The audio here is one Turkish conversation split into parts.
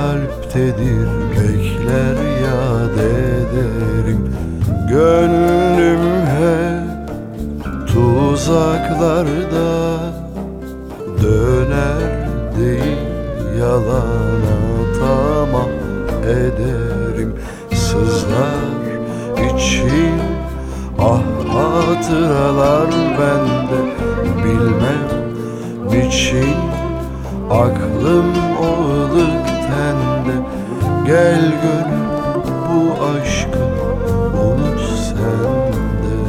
kalptedir, bekler yad ederim. Gönlüm hep tuzaklarda döner değil, yalana tamah ederim. Sızlar için ah hatıralar bende, bilmem niçin aklım o ılık tende. Gel gönül bu aşkı unut sen de.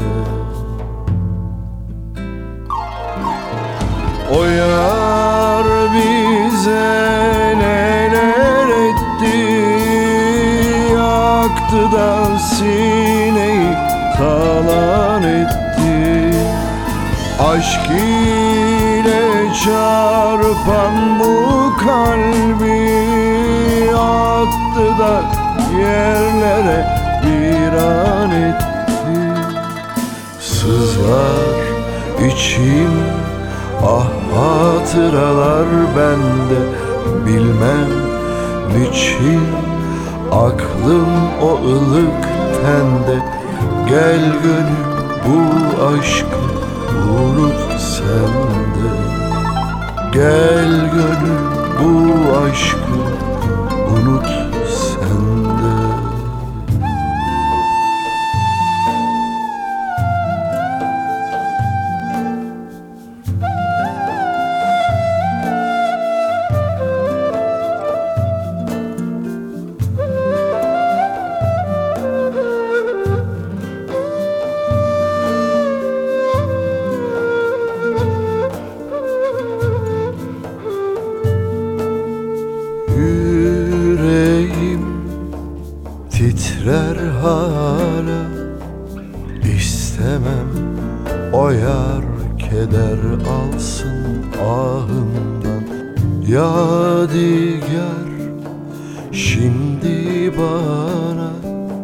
O yar bize neler etti, yaktı da sineyi talan etti. Aşk ile çarpan bu kalbi attı da yerlere viran etti. Sızlar içim ah hatıralar bende, bilmem niçin aklım o ılık tende. Gel gönül bu aşkı unut sen de. Gel gönül bu aşkı unut sen de. Yüreğim titrer hala, istemem o yar keder alsın ahımdan. Yadigar şimdi bana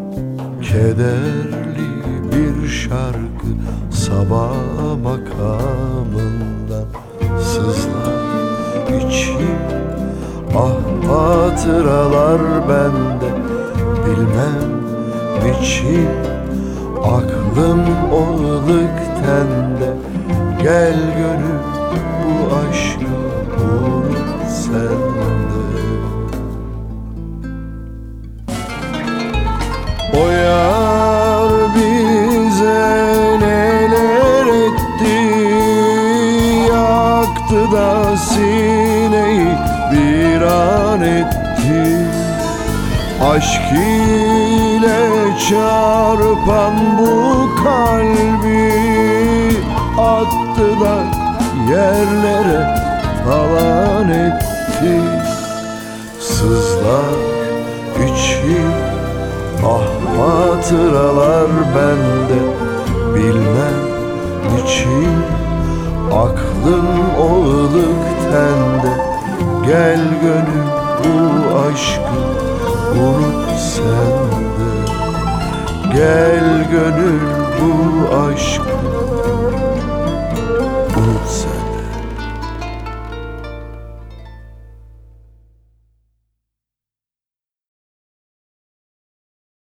kederli bir şarkı sabah makamından. Sızlar içim ah hatıralar bende, bilmem niçin aklım o ılık tende. Gel gönül bu aşkı unut sen de. O yar bize neler etti, yaktı da sineyi viran etti. Aşk ile çarpan bu kalbi attı da yerlere talan etti. Sızlar içim ah hatıralar bende, bilmem niçin aklım o ılık tende. Gel gönül bu aşkı unut sen de. Gel gönül bu aşkı